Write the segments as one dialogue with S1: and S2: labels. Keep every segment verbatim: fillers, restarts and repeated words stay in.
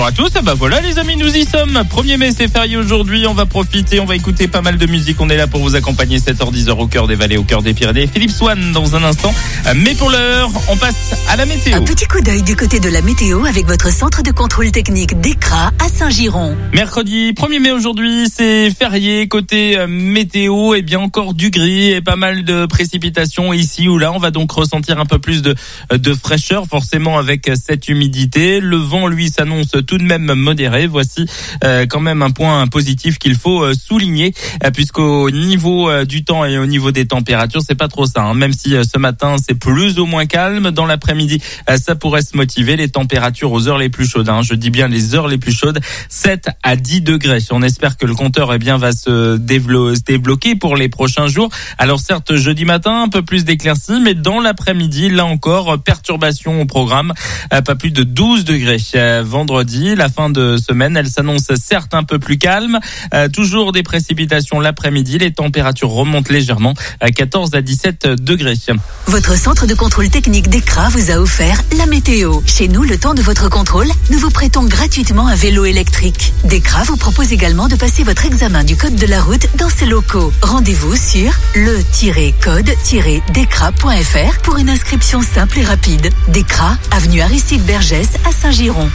S1: à tous. Et bah voilà les amis, nous y sommes. premier mai, c'est férié aujourd'hui. On va profiter, on va écouter pas mal de musique. On est là pour vous accompagner sept heures dix heures au cœur des vallées, au cœur des Pyrénées. Philippe Swan dans un instant. Mais pour l'heure, on passe à la météo.
S2: Un petit coup d'œil du côté de la météo avec votre centre de contrôle technique D E C R A à Saint-Giron.
S1: Mercredi premier mai aujourd'hui, c'est férié. Côté météo, et bien encore du gris et pas mal de précipitations ici ou là. On va donc ressentir un peu plus de, de fraîcheur, forcément avec cette humidité. Le vent, lui, s'annonce tout de même modéré. Voici euh, quand même un point positif qu'il faut euh, souligner, euh, puisqu'au niveau euh, du temps et au niveau des températures, c'est pas trop ça. Hein. Même si euh, ce matin, c'est plus ou moins calme, dans l'après-midi, euh, ça pourrait se motiver. Les températures aux heures les plus chaudes, hein. Je dis bien les heures les plus chaudes, sept à dix degrés. On espère que le compteur eh bien va se, dévelop- se débloquer pour les prochains jours. Alors certes, jeudi matin, un peu plus d'éclaircies, mais dans l'après-midi, là encore, perturbation au programme, euh, pas plus de douze degrés. Euh, vendredi, la fin de semaine, elle s'annonce certes un peu plus calme, euh, toujours des précipitations l'après-midi, les températures remontent légèrement à quatorze à dix-sept degrés.
S2: Votre centre de contrôle technique D E C R A vous a offert la météo. Chez nous, le temps de votre contrôle, nous vous prêtons gratuitement un vélo électrique. D E C R A vous propose également de passer votre examen du code de la route dans ses locaux. Rendez-vous sur le tiret code tiret d e c r a point f r pour une inscription simple et rapide. D E C R A, avenue Aristide Bergès à Saint-Giron.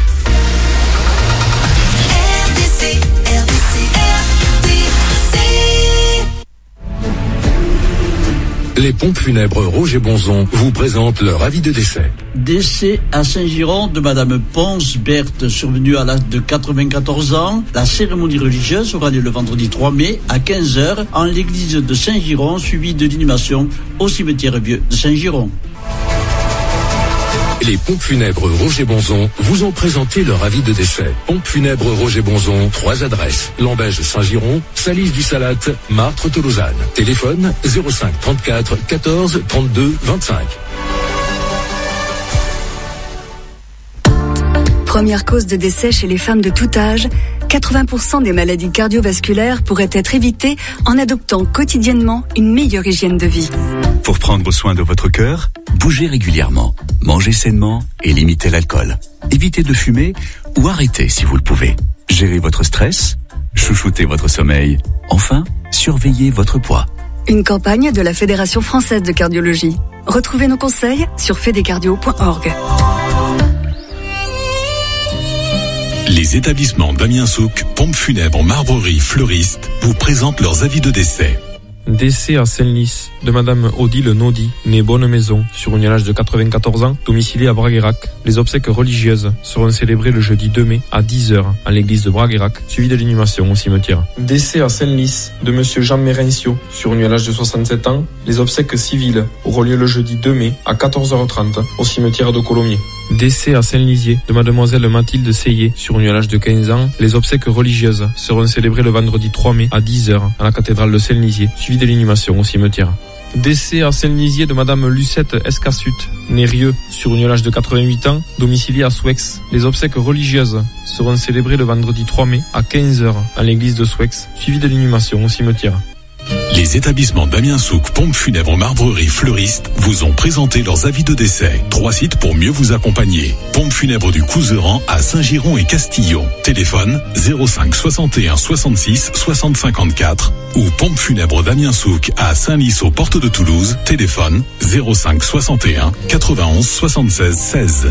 S3: R D C, R D C, R D C.
S4: Les pompes funèbres Roger Bonzon vous présentent leur avis de décès.
S5: Décès à Saint-Giron de Madame Ponce Berthe, survenue à l'âge de quatre-vingt-quatorze ans. La cérémonie religieuse aura lieu le vendredi trois mai à quinze heures en l'église de Saint-Giron, suivie de l'inhumation au cimetière vieux de Saint-Giron.
S4: Les pompes funèbres Roger Bonzon vous ont présenté leur avis de décès. Pompes funèbres Roger Bonzon, trois adresses. Lambège Saint-Giron, Salis du Salat, Martre Tolosane. Téléphone zéro cinq trente-quatre quatorze trente-deux vingt-cinq.
S6: Première cause de décès chez les femmes de tout âge, quatre-vingts pour cent des maladies cardiovasculaires pourraient être évitées en adoptant quotidiennement une meilleure hygiène de vie.
S7: Pour prendre soin de votre cœur, bougez régulièrement, mangez sainement et limitez l'alcool. Évitez de fumer ou arrêtez si vous le pouvez. Gérez votre stress, chouchoutez votre sommeil. Enfin, surveillez votre poids.
S6: Une campagne de la Fédération française de cardiologie. Retrouvez nos conseils sur fédécardio point org.
S8: Les établissements Damien Souk, pompes funèbres, marbrerie, fleuristes vous présentent leurs avis de décès.
S9: Décès à Senlis de Madame Odile Naudy, née Bonne Maison, sur une âge de quatre-vingt-quatorze ans, domiciliée à Braguerac. Les obsèques religieuses seront célébrées le jeudi deux mai à dix heures à l'église de Braguerac, suivi de l'inhumation au cimetière. Décès à Senlis de Monsieur Jean Mérencio, sur une âge de soixante-sept ans. Les obsèques civiles auront lieu le jeudi deux mai à quatorze heures trente au cimetière de Colomiers. Décès à Saint-Lisier de Mademoiselle Mathilde Seyé, sur une âge de quinze ans. Les obsèques religieuses seront célébrées le vendredi trois mai à dix heures à la cathédrale de Saint-Lisier, suivi de l'inhumation au cimetière. Décès à Saint-Lisier de Madame Lucette Escassut, née Rieux, sur une âge de quatre-vingt-huit ans, domiciliée à Souex. Les obsèques religieuses seront célébrées le vendredi trois mai à quinze heures à l'église de Souex, suivi de l'inhumation au cimetière.
S8: Les établissements Damien Souk, pompes funèbres, marbrerie, fleuristes vous ont présenté leurs avis de décès. Trois sites pour mieux vous accompagner. Pompes funèbres du Couseran à Saint-Giron et Castillon. Téléphone zéro cinq soixante et un soixante-six soixante cinquante-quatre ou pompes funèbres Damien Souk à Saint-Lys aux portes de Toulouse. Téléphone zéro cinq soixante et un quatre-vingt-onze soixante-seize seize.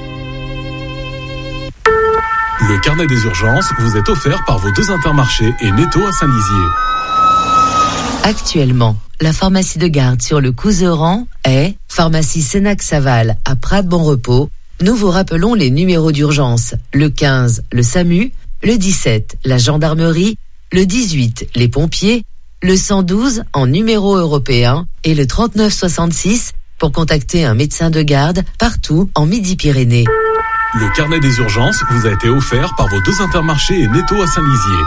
S8: Le carnet des urgences vous est offert par vos deux intermarchés et Netto à Saint-Lizier.
S10: Actuellement, la pharmacie de garde sur le Couseran est pharmacie Sénac-Saval à Prades-Bon-Repos. Nous vous rappelons les numéros d'urgence. Le quinze, le SAMU. Le dix-sept, la gendarmerie. Le dix-huit, les pompiers. Le cent douze en numéro européen. Et le trente-neuf soixante-six pour contacter un médecin de garde partout en Midi-Pyrénées.
S8: Le carnet des urgences vous a été offert par vos deux intermarchés et Netto à Saint-Lizier.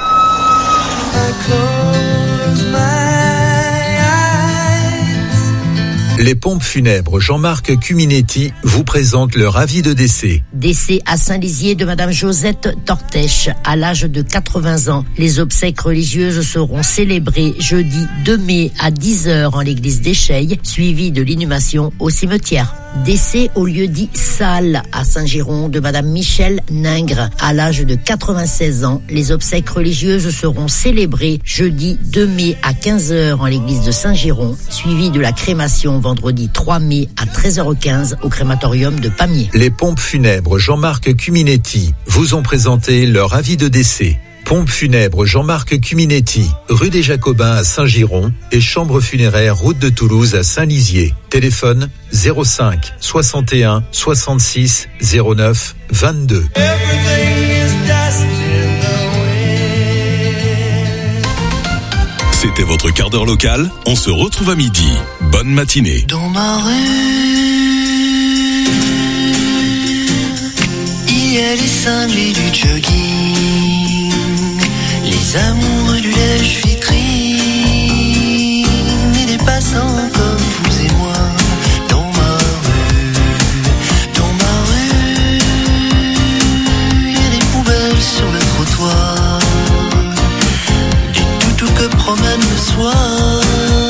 S11: Les pompes funèbres Jean-Marc Cuminetti vous présentent leur avis de décès.
S12: Décès à Saint-Lizier de Madame Josette Tortèche, à l'âge de quatre-vingts ans. Les obsèques religieuses seront célébrées jeudi deux mai à dix heures en l'église d'Écheilles, suivies de l'inhumation au cimetière. Décès au lieu dit Salle à Saint-Giron de madame Michel Ningre à l'âge de quatre-vingt-seize ans. Les obsèques religieuses seront célébrées jeudi deux mai à quinze heures en l'église de Saint-Giron, suivi de la crémation vendredi trois mai à treize heures quinze au crématorium de Pamiers.
S11: Les pompes funèbres Jean-Marc Cuminetti vous ont présenté leur avis de décès. Pompes funèbres Jean-Marc Cuminetti, rue des Jacobins à Saint-Giron et chambre funéraire route de Toulouse à Saint-Lizier. Téléphone zéro cinq soixante et un soixante-six zéro neuf vingt-deux.
S8: C'était votre quart d'heure local. On se retrouve à midi. Bonne matinée.
S3: Dans ma rue, il y a les cinglés du jogging, les amoureux du lèche-vitrine et des passants comme vous et moi. Dans ma rue, dans ma rue, il y a des poubelles sur le trottoir, des toutous que promènent le soir.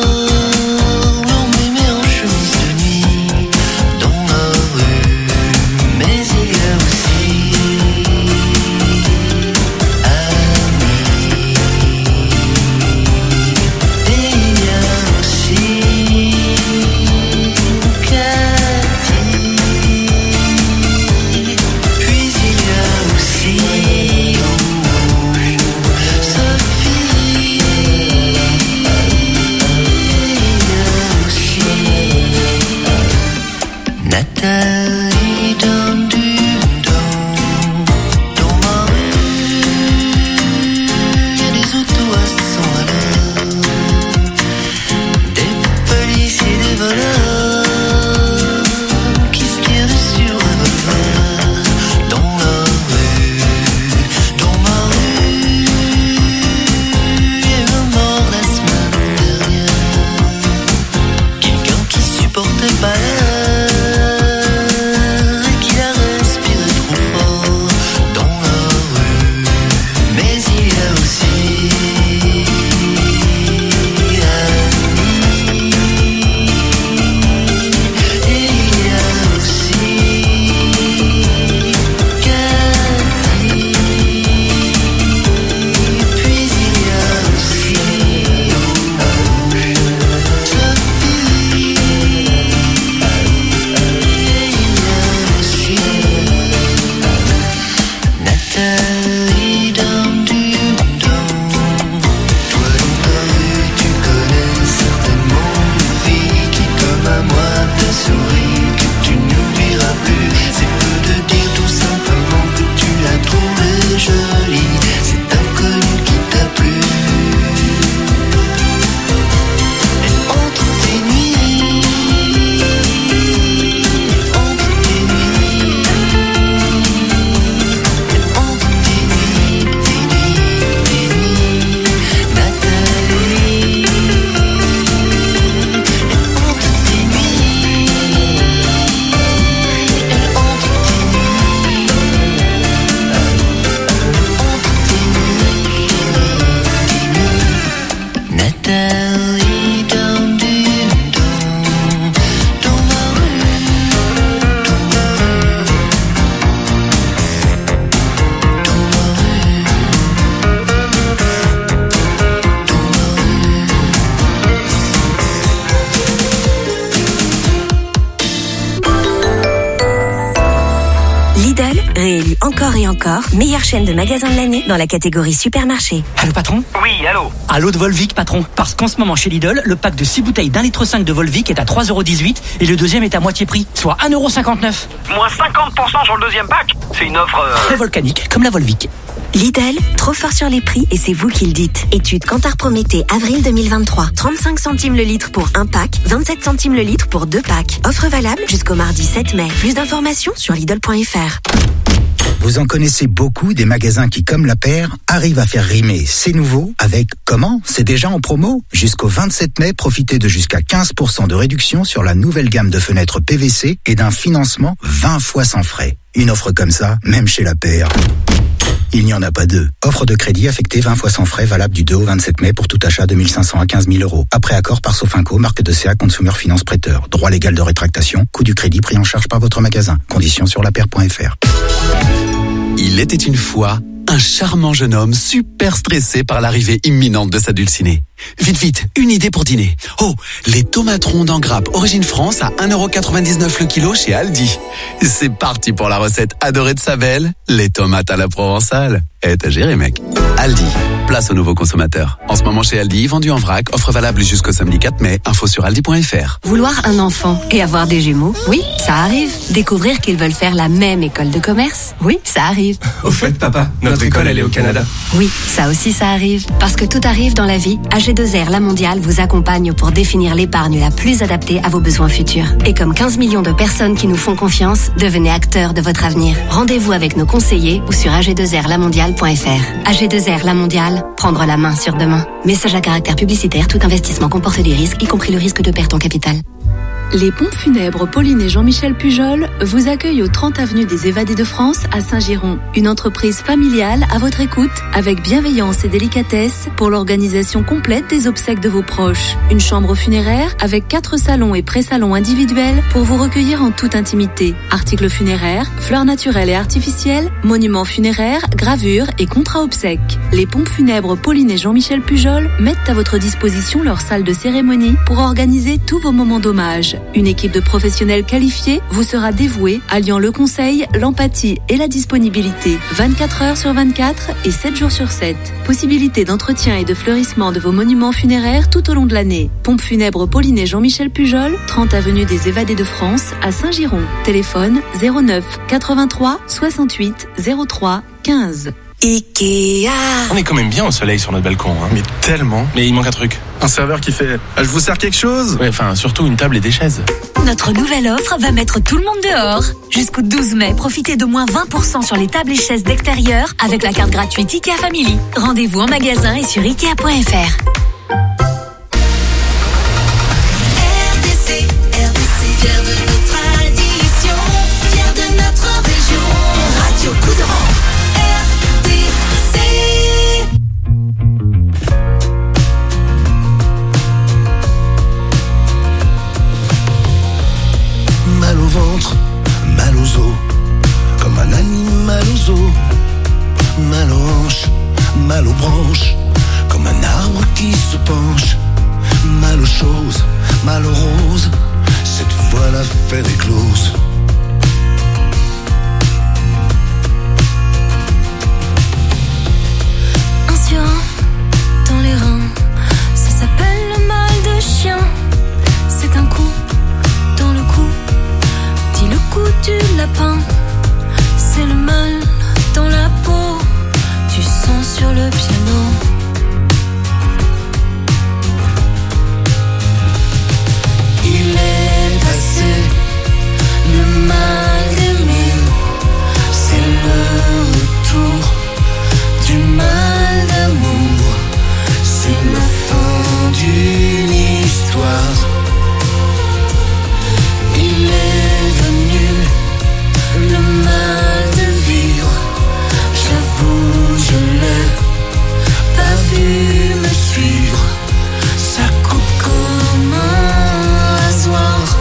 S13: Encore et encore, meilleure chaîne de magasins de l'année dans la catégorie supermarché.
S14: Allô patron ?
S15: Oui, allô.
S14: Allô de Volvic patron. Parce qu'en ce moment chez Lidl, le pack de six bouteilles d'un litre cinq de Volvic est à trois euros dix-huit et le deuxième est à moitié prix, soit un euro cinquante-neuf.
S15: Moins cinquante pour cent sur le deuxième pack. C'est une offre... Euh...
S14: Très volcanique, comme la Volvic.
S13: Lidl, trop fort sur les prix et c'est vous qui le dites. Étude Kantar Prométhée, avril deux mille vingt-trois. trente-cinq centimes le litre pour un pack, vingt-sept centimes le litre pour deux packs. Offre valable jusqu'au mardi sept mai. Plus d'informations sur Lidl point F R.
S16: Vous en connaissez beaucoup des magasins qui, comme la paire, arrivent à faire rimer c'est nouveau avec comment c'est déjà en promo. Jusqu'au vingt-sept mai, profitez de jusqu'à quinze pour cent de réduction sur la nouvelle gamme de fenêtres P V C et d'un financement vingt fois sans frais. Une offre comme ça, même chez la paire, Il n'y en a pas deux. Offre de crédit affectée vingt fois sans frais, valable du deux au vingt-sept mai pour tout achat de mille cinq cents à quinze mille euros. Après accord par Sofinco, marque de C A Consumer Finance Prêteur. Droit légal de rétractation, coût du crédit pris en charge par votre magasin. Conditions sur la paire point f r.
S17: Il était une fois un charmant jeune homme super stressé par l'arrivée imminente de sa dulcinée. Vite, vite, une idée pour dîner. Oh, les tomates rondes en grappe origine France à un euro quatre-vingt-dix-neuf le kilo chez Aldi. C'est parti pour la recette adorée de sa belle, les tomates à la provençale. Eh, t'as géré, mec. Aldi, place aux nouveaux consommateurs. En ce moment chez Aldi, vendu en vrac, offre valable jusqu'au samedi quatre mai. Info sur aldi point f r.
S18: Vouloir un enfant et avoir des jumeaux, oui, ça arrive. Découvrir qu'ils veulent faire la même école de commerce, oui, ça arrive.
S19: Au fait, papa, notre école, elle est au Canada.
S18: Oui, ça aussi, ça arrive. Parce que tout arrive dans la vie, A G deux R La Mondiale vous accompagne pour définir l'épargne la plus adaptée à vos besoins futurs. Et comme quinze millions de personnes qui nous font confiance, devenez acteurs de votre avenir. Rendez-vous avec nos conseillers ou sur a g deux r la mondiale point f r. A G deux R La Mondiale, prendre la main sur demain. Message à caractère publicitaire, tout investissement comporte des risques, y compris le risque de perte en capital.
S20: Les pompes funèbres Pauline et Jean-Michel Pujol vous accueillent au trente avenue des Évadés de France à Saint-Giron. Une entreprise familiale à votre écoute avec bienveillance et délicatesse pour l'organisation complète des obsèques de vos proches. Une chambre funéraire avec quatre salons et pré-salons individuels pour vous recueillir en toute intimité. Articles funéraires, fleurs naturelles et artificielles, monuments funéraires, gravures et contrats obsèques. Les pompes funèbres Pauline et Jean-Michel Pujol mettent à votre disposition leur salle de cérémonie pour organiser tous vos moments d'hommage. Une équipe de professionnels qualifiés vous sera dévouée, alliant le conseil, l'empathie et la disponibilité. vingt-quatre heures sur vingt-quatre et sept jours sur sept. Possibilité d'entretien et de fleurissement de vos monuments funéraires tout au long de l'année. Pompes funèbres Pauline et Jean-Michel Pujol, trente avenue des Évadés de France à Saint-Giron. Téléphone zéro neuf quatre-vingt-trois soixante-huit zéro trois quinze.
S19: Ikea. On est quand même bien au soleil sur notre balcon, hein. Mais tellement. Mais il manque un truc. Un serveur qui fait ah, je vous sers quelque chose. Ouais, enfin, surtout une table et des chaises.
S21: Notre nouvelle offre va mettre tout le monde dehors. Jusqu'au douze mai, profitez de moins vingt pour cent sur les tables et chaises d'extérieur avec la carte gratuite Ikea Family. Rendez-vous en magasin et sur ikea point f r.
S3: Fier de nos traditions, fier de notre région. Radio Couserans, R D C. Mal au ventre, mal aux os, comme un animal aux os. Mal aux hanches, mal aux branches, comme un arbre qui se penche. Mal aux choses, mal aux roses. Cette fois l'affaire est close.
S22: Un surin dans les reins, ça s'appelle le mal de chien. C'est un coup dans le cou, dit le coup du lapin. C'est le mal dans la peau, du sang sur le piano.
S3: Il est passé le mal d'aimer, c'est le retour du mal d'amour, c'est la fin d'une histoire. Il est venu le mal de vivre, j'avoue je l'ai pas vu me suivre, ça coupe comme un rasoir.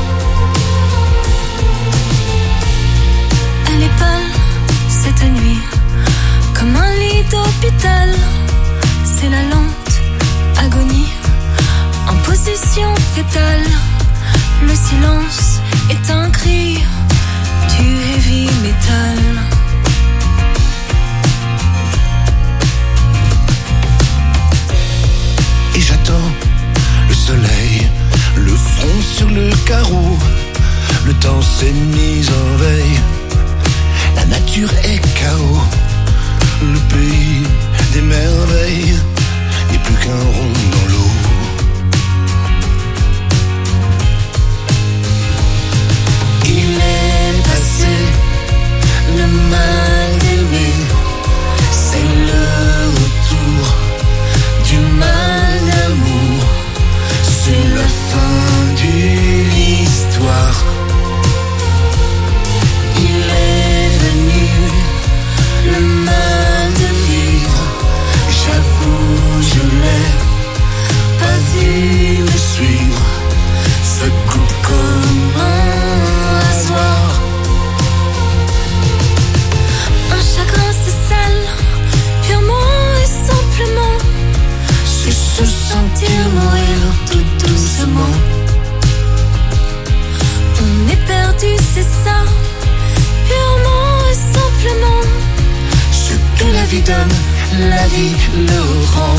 S22: Elle est pâle cette nuit, comme un lit d'hôpital. C'est la lente agonie, en position fétale. Le silence est un cri du heavy metal.
S3: Et j'attends le soleil, le front sur le carreau. Le temps s'est mis en veille, la nature est chaos. Le pays des merveilles n'est plus qu'un rond dans l'eau. Il est passé le mal d'aimer, c'est le retour du mal d'amour, c'est la fin d'une histoire. Il est venu
S22: ça, purement et simplement.
S3: Ce que la vie donne, la vie le rend.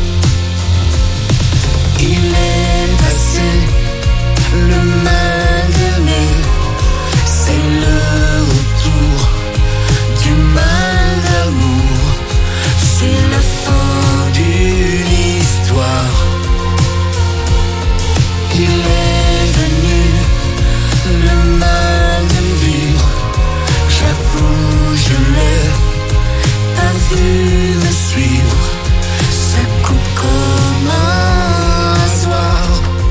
S3: Il est passé le mal d'aimer, c'est le retour du mal d'amour. C'est la fin d'une histoire. Il est venu le mal de vivre. J'avoue, je l'ai pas vu me suivre. Ça coupe comme un rasoir.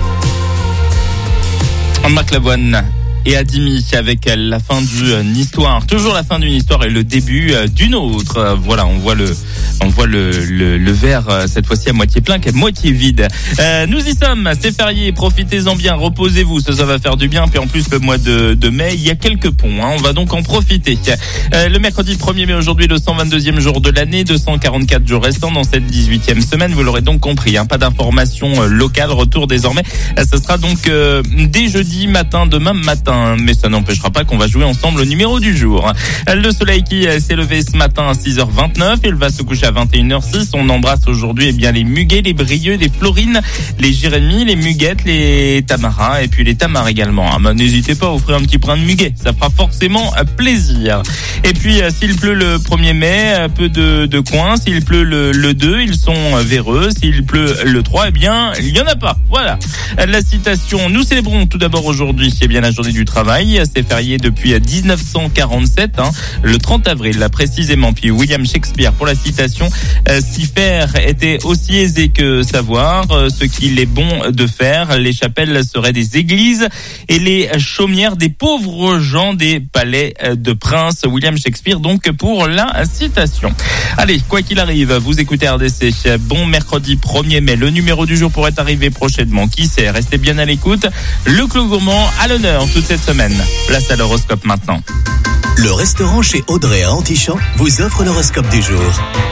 S1: Marc Lavoine et Adimi avec la fin d'une histoire, toujours la fin d'une histoire et le début d'une autre. Voilà, on voit le, on voit le, le, le verre cette fois-ci à moitié plein qu'à moitié vide. Euh, nous y sommes, c'est férié, profitez-en bien, reposez-vous, ça, ça va faire du bien. Puis en plus le mois de, de mai, il y a quelques ponts, hein, on va donc en profiter. Euh, le mercredi premier mai aujourd'hui, le cent vingt-deuxième jour de l'année, deux cent quarante-quatre jours restants dans cette dix-huitième semaine. Vous l'aurez donc compris, hein, pas d'informations locales. Retour désormais, ce sera donc euh, dès jeudi matin, demain matin. Mais ça n'empêchera pas qu'on va jouer ensemble au numéro du jour. Le soleil qui s'est levé ce matin à six heures vingt-neuf, il va se coucher à vingt et une heures six. On embrasse aujourd'hui eh bien les muguets, les brieux, les florines, les jérémies, les muguettes, les tamaras et puis les tamars également. Ah ben, n'hésitez pas à offrir un petit brin de muguet, ça fera forcément plaisir. Et puis s'il pleut le premier mai, peu de, de coins. S'il pleut le, le deux, ils sont véreux. S'il pleut le trois, eh bien il y en a pas. Voilà. La citation, nous célébrons tout d'abord aujourd'hui, c'est bien la journée du travail, c'est férié depuis dix-neuf cent quarante-sept, hein, le trente avril là, précisément. Puis William Shakespeare pour la citation, euh, si faire était aussi aisé que savoir, euh, ce qu'il est bon de faire, les chapelles seraient des églises et les chaumières des pauvres gens des palais de princes. William Shakespeare donc pour la citation. Allez, quoi qu'il arrive, vous écoutez R D C, bon mercredi premier mai, le numéro du jour pourrait arriver prochainement, qui sait, restez bien à l'écoute. Le Clos Gourmand à l'honneur toute cette semaine. Place à l'horoscope maintenant.
S2: Le restaurant chez Audrey à Antichamps vous offre l'horoscope du jour.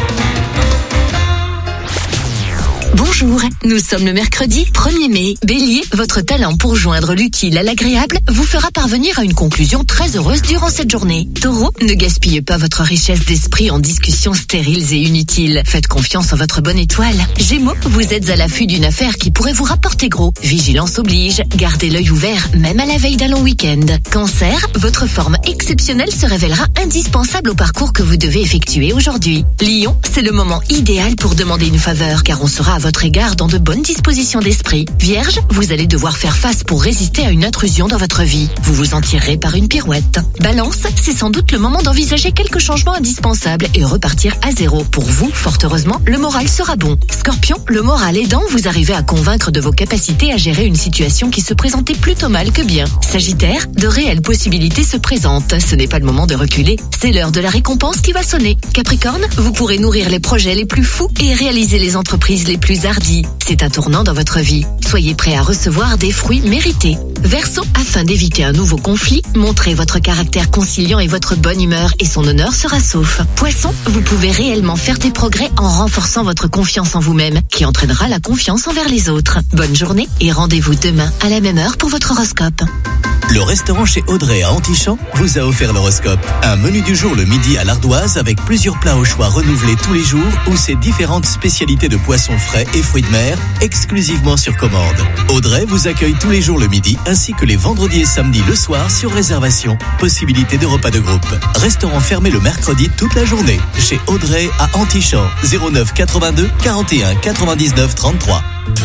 S21: Bonjour, nous sommes le mercredi premier mai. Bélier, votre talent pour joindre l'utile à l'agréable vous fera parvenir à une conclusion très heureuse durant cette journée. Taureau, ne gaspillez pas votre richesse d'esprit en discussions stériles et inutiles. Faites confiance en votre bonne étoile. Gémeaux, vous êtes à l'affût d'une affaire qui pourrait vous rapporter gros. Vigilance oblige, gardez l'œil ouvert même à la veille d'un long week-end. Cancer, votre forme exceptionnelle se révélera indispensable au parcours que vous devez effectuer aujourd'hui. Lion, c'est le moment idéal pour demander une faveur car on sera à votre égard dans de bonnes dispositions d'esprit. Vierge, vous allez devoir faire face pour résister à une intrusion dans votre vie. Vous vous en tirerez par une pirouette. Balance, c'est sans doute le moment d'envisager quelques changements indispensables et repartir à zéro. Pour vous, fort heureusement, le moral sera bon. Scorpion, le moral aidant, vous arrivez à convaincre de vos capacités à gérer une situation qui se présentait plutôt mal que bien. Sagittaire, de réelles possibilités se présentent. Ce n'est pas le moment de reculer, c'est l'heure de la récompense qui va sonner. Capricorne, vous pourrez nourrir les projets les plus fous et réaliser les entreprises les plus hardies. C'est un tournant dans votre vie. Soyez prêts à recevoir des fruits mérités. Verseau, afin d'éviter un nouveau conflit, montrez votre caractère conciliant et votre bonne humeur et son honneur sera sauf. Poisson, vous pouvez réellement faire des progrès en renforçant votre confiance en vous-même, qui entraînera la confiance envers les autres. Bonne journée et rendez-vous demain à la même heure pour votre horoscope.
S2: Le restaurant chez Audrey à Antichamps vous a offert l'horoscope. Un menu du jour le midi à l'Ardoise avec plusieurs plats au choix renouvelés tous les jours ou ses différentes spécialités de poissons frais et fruits de mer exclusivement sur commande. Audrey vous accueille tous les jours le midi ainsi que les vendredis et samedis le soir sur réservation. Possibilité de repas de groupe. Restaurant fermé le mercredi toute la journée. Chez Audrey à Antichamps, zéro neuf quatre-vingt-deux quarante et un quatre-vingt-dix-neuf trente-trois.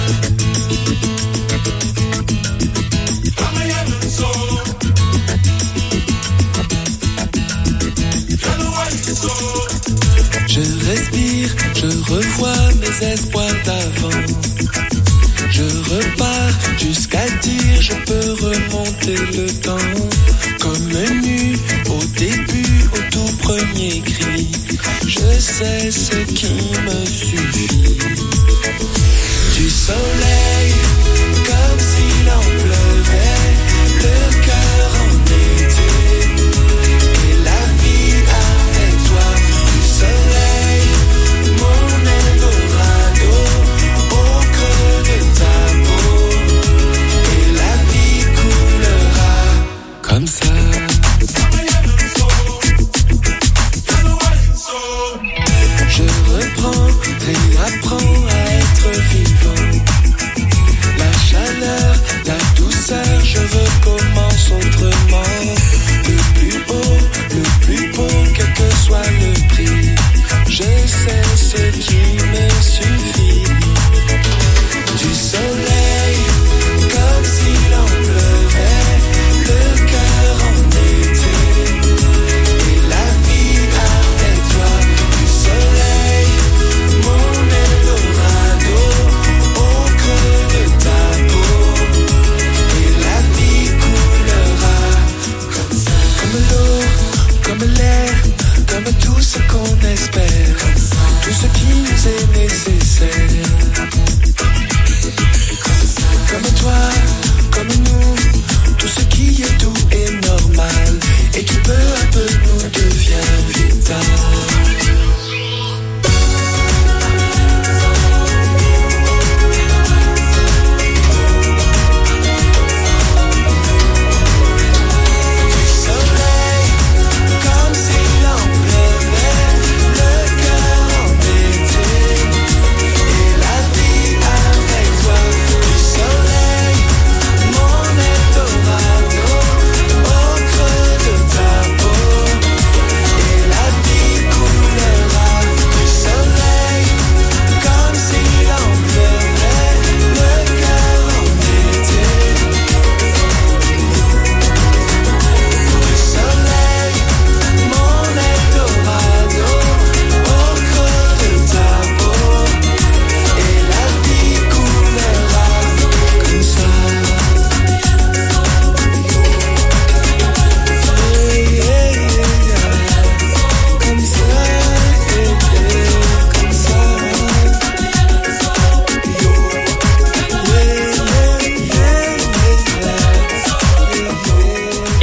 S3: Je respire, je revois mes espoirs d'avant. Je repars jusqu'à dire je peux remonter le temps. Comme nu au début, au tout premier cri. Je sais ce qui me suffit. Du soleil, comme s'il en pleuvait, le cœur en été. Et la vie avec toi. Du soleil, mon Eldorado, au creux de ta peau. Et la vie coulera comme ça.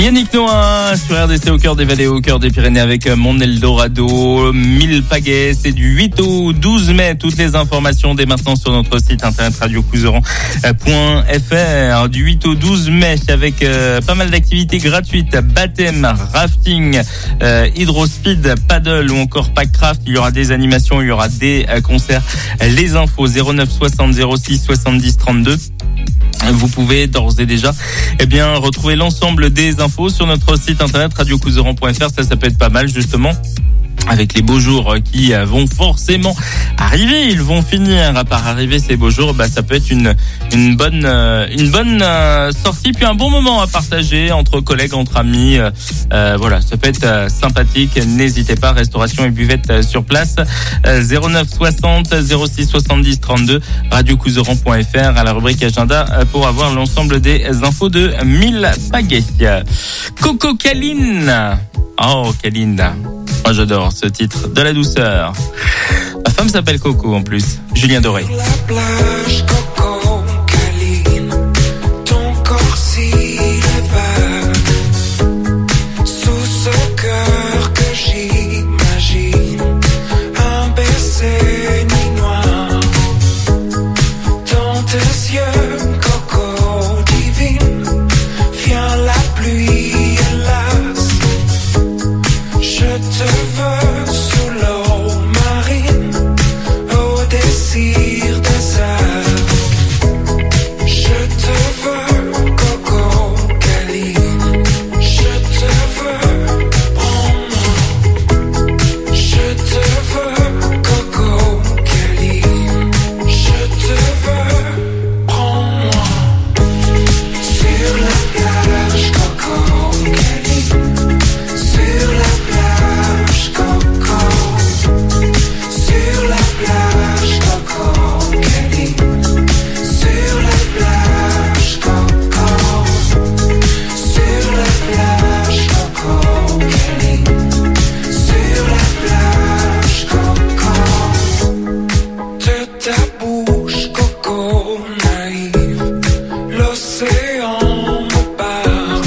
S1: Yannick Noah sur R D C au cœur des vallées, au cœur des Pyrénées avec mon Eldorado. mille pagaies, c'est du huit au douze mai. Toutes les informations dès maintenant sur notre site internet radio couseran point f r. Du huit au douze mai avec euh, pas mal d'activités gratuites. Baptême, rafting, euh, hydrospeed, paddle ou encore packcraft. Il y aura des animations, il y aura des euh, concerts. Les infos zéro neuf soixante zéro six soixante-dix trente-deux. Vous pouvez d'ores et déjà eh bien retrouver l'ensemble des infos sur notre site internet radio couseran point f r. Ça, ça peut être pas mal justement. Avec les beaux jours qui vont forcément arriver, ils vont finir par arriver ces beaux jours. Bah ça peut être une une bonne une bonne sortie, puis un bon moment à partager entre collègues, entre amis. Euh, voilà, ça peut être sympathique. N'hésitez pas, restauration et buvette sur place. zéro neuf soixante zéro six soixante-dix trente-deux radio couseran point f r à la rubrique agenda pour avoir l'ensemble des infos de mille pagaies. Coco Caline. Oh Caline. Moi j'adore ce titre, de la douceur. Ma femme s'appelle Coco en plus, Julien Doré.
S3: La plage, Coco, câline, ton corps si vague, sous ce cœur que j'imagine, un baiser nuit noire, dans tes yeux, Coco divine, vient la pluie. Je te veux sous l'eau marine, au désir des heures. Je te veux, Coco câline. Je te veux, prends-moi. Je te veux, Coco câline. Je te veux, prends-moi. Sur la plage, Coco câline. Sur la plage, Coco. Sur la plage, Coco câline. Sur la plage, Coco. Sur la plage, Coco câline. Sur la plage, Coco. De ta bouche, Coco naïve, l'océan me parle.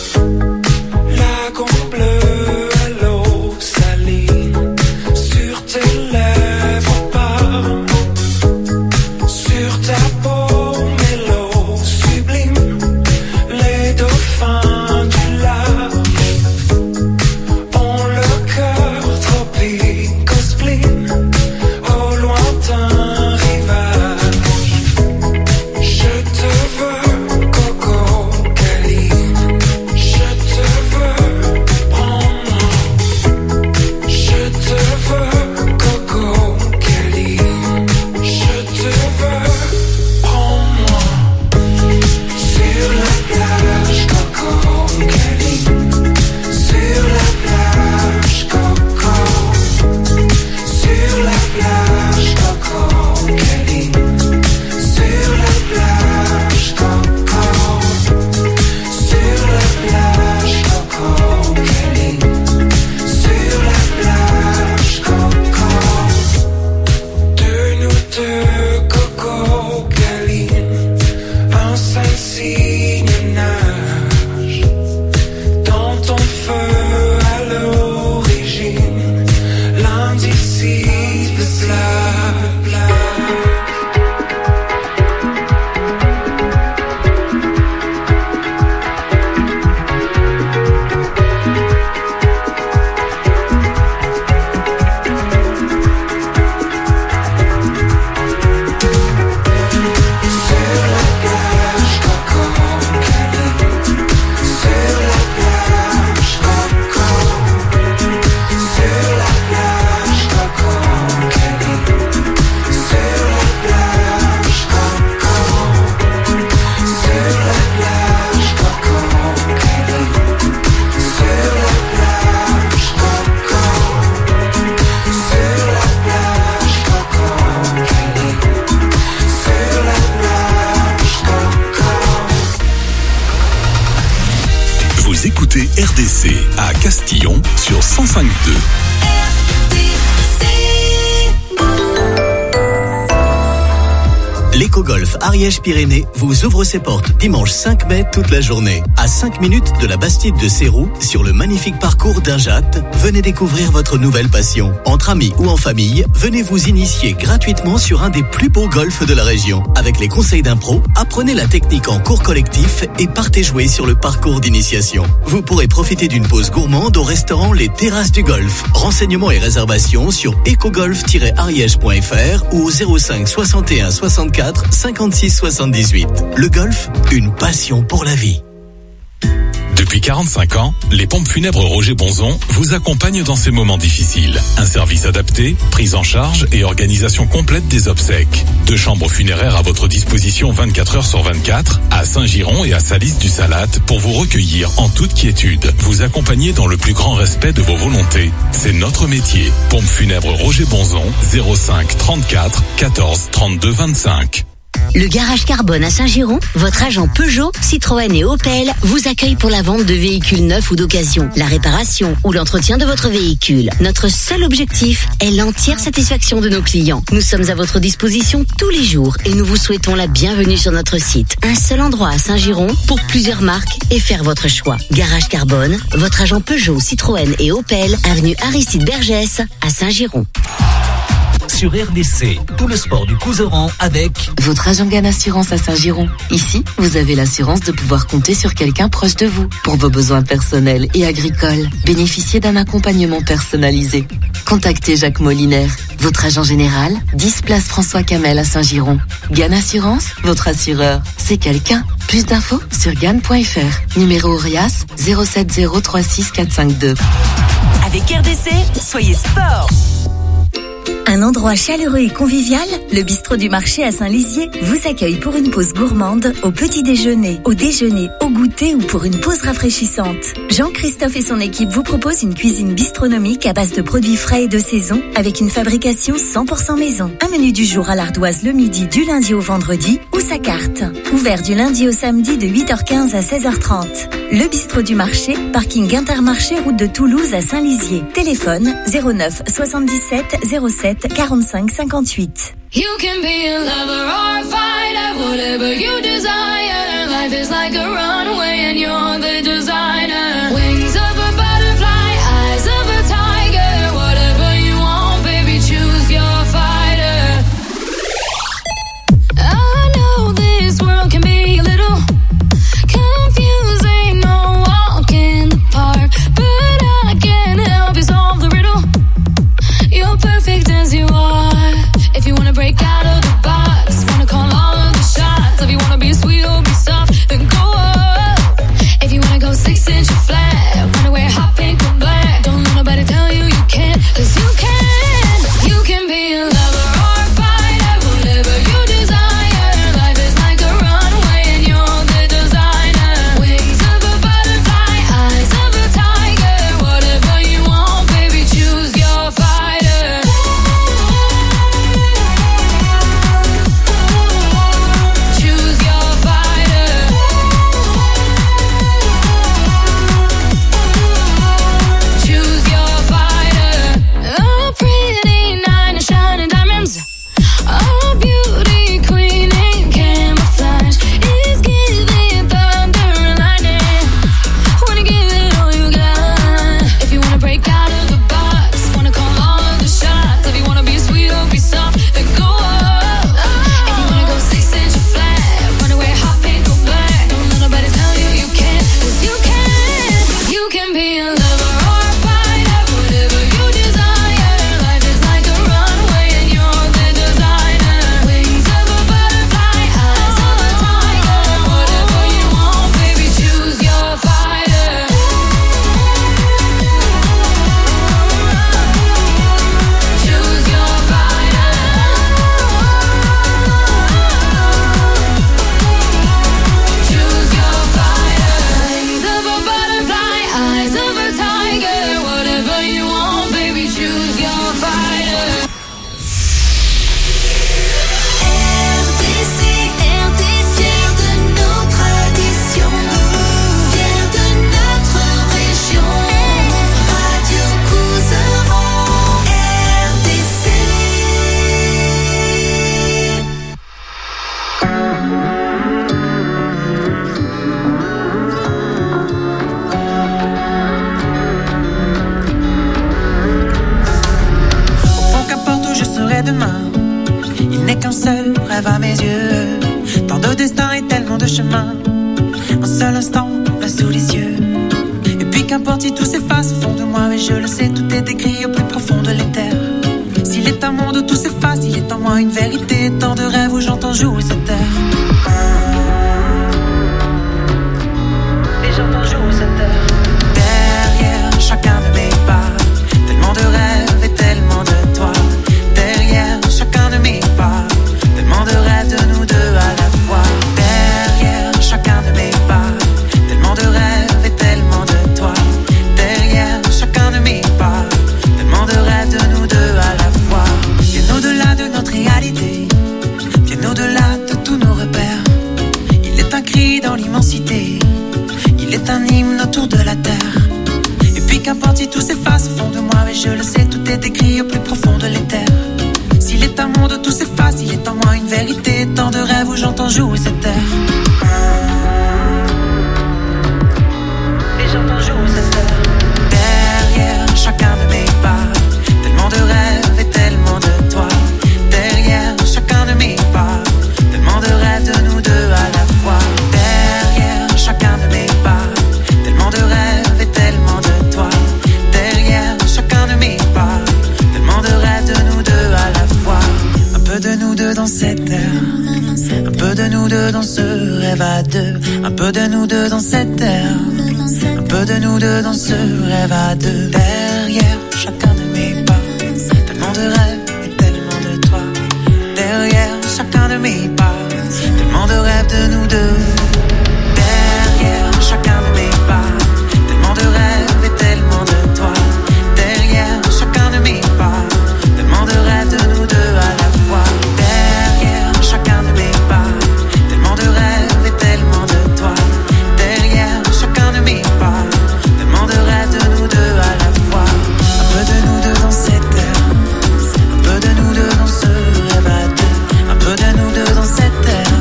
S3: Lagon bleu à l'eau saline, sur tes lèvres parle, sur ta peau mélo sublime, les dauphins du large ont le cœur tropique au spleen, au lointain rivage. Je te veux, Coco câline. Je te veux, prends-moi. Je te veux, Coco câline. Je te veux, prends-moi. Sur la plage, Coco câline. Sur la plage, Coco. Sur la plage, Coco câline. Sur la plage, Coco. Sur la plage, Coco câline. Sur la plage, Coco. De nous deux, Coco câline. Un seul signe nage dans ton feu à l'origine, l'indicible plat. Sur la plage, Coco câline. Sur la plage, Coco. Sur la plage, Coco câline. Sur la plage, Coco. Sur la plage, Coco câline. Sur la plage, Coco. Sur la plage, Coco câline. Sur la plage, Coco.
S8: Vous écoutez R D C à Castillon sur cent cinq virgule deux.
S2: L'éco-golf Ariège-Pyrénées vous ouvre ses portes dimanche cinq mai toute la journée. À cinq minutes de la Bastide de Sérou, sur le magnifique parcours d'Injat, venez découvrir votre nouvelle passion. Entre amis ou en famille, venez vous initier gratuitement sur un des plus beaux golfs de la région. Avec les conseils d'un pro, apprenez la technique en cours collectif et partez jouer sur le parcours d'initiation. Vous pourrez profiter d'une pause gourmande au restaurant Les Terrasses du Golf. Renseignements et réservations sur ecogolf tiret ariège point f r ou au zéro cinq soixante et un soixante-quatre cinquante-six soixante-dix-huit. Le golf, une passion pour la vie.
S8: Depuis quarante-cinq ans, les pompes funèbres Roger Bonzon vous accompagnent dans ces moments difficiles. Un service adapté, prise en charge et organisation complète des obsèques. Deux chambres funéraires à votre disposition vingt-quatre heures sur vingt-quatre à Saint-Giron et à Salis-du-Salat pour vous recueillir en toute quiétude. Vous accompagner dans le plus grand respect de vos volontés. C'est notre métier. Pompes funèbres Roger Bonzon, zéro cinq trente-quatre quatorze trente-deux vingt-cinq.
S21: Le garage Carbone à Saint-Giron, votre agent Peugeot, Citroën et Opel vous accueille pour la vente de véhicules neufs ou d'occasion, la réparation ou l'entretien de votre véhicule. Notre seul objectif est l'entière satisfaction de nos clients. Nous sommes à votre disposition tous les jours et nous vous souhaitons la bienvenue sur notre site. Un seul endroit à Saint-Giron pour plusieurs marques et faire votre choix. Garage Carbone, votre agent Peugeot, Citroën et Opel, avenue Aristide Bergès à Saint-Giron.
S2: Sur R D C, tout le sport du Couserans avec
S4: votre agent Gann Assurance à Saint-Giron. Ici, vous avez l'assurance de pouvoir compter sur quelqu'un proche de vous pour vos besoins personnels et agricoles. Bénéficiez d'un accompagnement personnalisé. Contactez Jacques Molinaire, votre agent général, dix place François Camel à Saint-Giron. Gann Assurance, votre assureur, c'est quelqu'un. Plus d'infos sur gann point f r. Numéro Orias zéro sept zéro trois six quatre cinq deux.
S5: Avec R D C, soyez sport.
S22: Un endroit chaleureux et convivial, le bistrot du marché à Saint-Lizier vous accueille pour une pause gourmande, au petit déjeuner, au déjeuner, au goûter ou pour une pause rafraîchissante. Jean-Christophe et son équipe vous proposent une cuisine bistronomique à base de produits frais et de saison avec une fabrication cent pour cent maison. Un menu du jour à l'ardoise le midi du lundi au vendredi ou sa carte. Ouvert du lundi au samedi de huit heures quinze à seize heures trente. Le bistrot du marché, parking Intermarché, route de Toulouse à Saint-Lizier. Téléphone zéro neuf soixante-dix-sept zéro sept quarante-cinq cinquante-huit. You can be a lover or a fighter, whatever you desire. Life is like a runway and you're the designer. Wings of a butterfly, eyes of a tiger. Whatever you want, baby, choose your fighter. I know this world can be a little confusing, no walk in the park, but I can help you solve the riddle. You're perfect as you are. If you wanna break out of the box, wanna call all of the shots. If you wanna be sweet or be soft, then go up. If you wanna go six inch flat, wanna wear hot pink or black. Don't let nobody tell you you can't, 'cause you can. You can be a lover or a fighter, whatever you desire. Life is like a runway and you're the designer. Wings of a butterfly, eyes of a tiger. Whatever you want, baby, choose your fighter. Choose your fighter.
S6: un, un seul instant, là sous les yeux. Et puis qu'importe si tout s'efface au fond de moi, mais je le sais, tout est écrit au plus profond de l'éther. S'il est un monde où tout s'efface, il est en moi une vérité, tant de rêves où j'entends jouer cette heure. Et j'entends jouer cette heure. Derrière chacun de mes pas, tellement de rêves et tellement de toi. Derrière chacun de mes pas, tellement de rêves de nous deux à la fois. Derrière chacun de mes pas, tellement de rêves et tellement de toi. Derrière chacun de mes pas, tellement de rêves de nous deux à la fois. Bien au-delà de notre réalité, bien au-delà de tous nos repères. Il est un cri dans l'immensité, il est un hymne autour de la terre. Et puis qu'importe si tout s'efface au fond de moi, mais je le sais, tout est écrit au plus profond de l'éther. S'il est un monde où tout s'efface, il est en moi une vérité, tant de rêves où j'entends jouer cette terre. Et j'entends jouer cette terre. Derrière chacun de mes pas, tellement de rêves et tellement de toi. Derrière chacun de mes pas, tellement de rêves de nous deux à la fois. Derrière chacun de mes pas, tellement de rêves et tellement de toi. Derrière chacun de mes pas, tellement de rêves de nous deux à la fois. Un peu de nous deux dans cette terre, un peu de nous deux dans ce rêve à deux. Un peu de nous deux dans cette terre, un peu de nous deux dans ce rêve à deux. Derrière chacun de mes pas, tellement de rêves et tellement de toi. Derrière chacun de mes pas, tellement de rêves de nous deux. Derrière chacun de mes pas, tellement de rêves et tellement de toi. Derrière chacun de mes pas, tellement de rêves de nous deux à la fois. Derrière chacun de mes pas, tellement de rêves et tellement de toi. Derrière chacun de mes pas, tellement de rêves de nous deux à la fois. Un peu de nous deux dans cette terre, un peu de nous deux dans ce rêve à deux. Un peu de nous deux dans cette terre,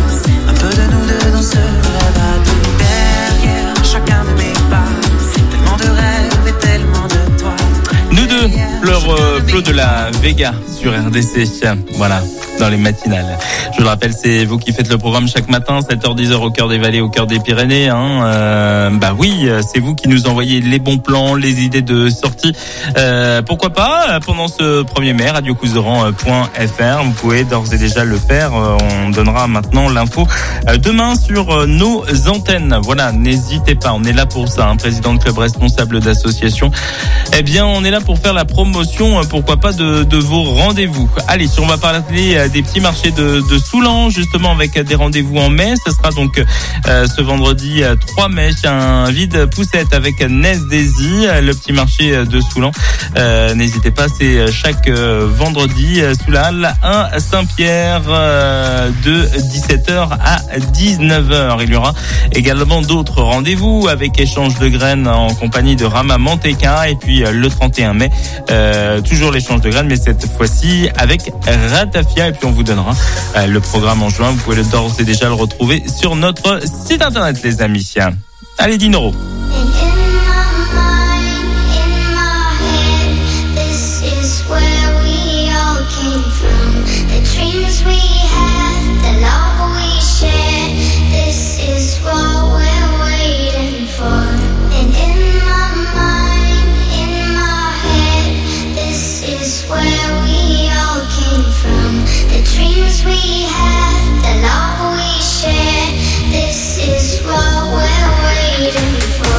S6: un peu de nous deux dans ce rêve à deux. Derrière chacun de mes pas, tellement de rêves et tellement de toi.
S1: Nous deux, Fleur, euh, Flo de la Vega sur R D C. Voilà, dans les matinales. Je le rappelle, c'est vous qui faites le programme chaque matin, sept heures dix heures au cœur des vallées, au cœur des Pyrénées. Hein. Euh, bah oui, c'est vous qui nous envoyez les bons plans, les idées de sortie. Euh, pourquoi pas, pendant ce premier mai, radio couseran point f r, vous pouvez d'ores et déjà le faire. On donnera maintenant l'info demain sur nos antennes. Voilà, n'hésitez pas, on est là pour ça. Hein. Président de club responsable d'association. Eh bien, on est là pour faire la promotion, pourquoi pas, de, de vos rendez-vous. Allez, si on va parler des petits marchés de, de Soulan, justement, avec des rendez-vous en mai. Ce sera donc euh, ce vendredi trois mai, un vide poussette avec Nez Daisy, le petit marché de Soulan. Euh, n'hésitez pas, c'est chaque vendredi sous la halle un Saint-Pierre euh, de dix-sept heures à dix-neuf heures. Il y aura également d'autres rendez-vous avec échange de graines en compagnie de Rama Manteca, et puis le trente et un mai, euh, toujours l'échange de graines, mais cette fois-ci avec Ratafia, et puis on vous donnera euh, le programme en juin. Vous pouvez d'ores et déjà le retrouver sur notre site internet, les amis. Allez, Dinoro.
S22: This is what we're waiting for.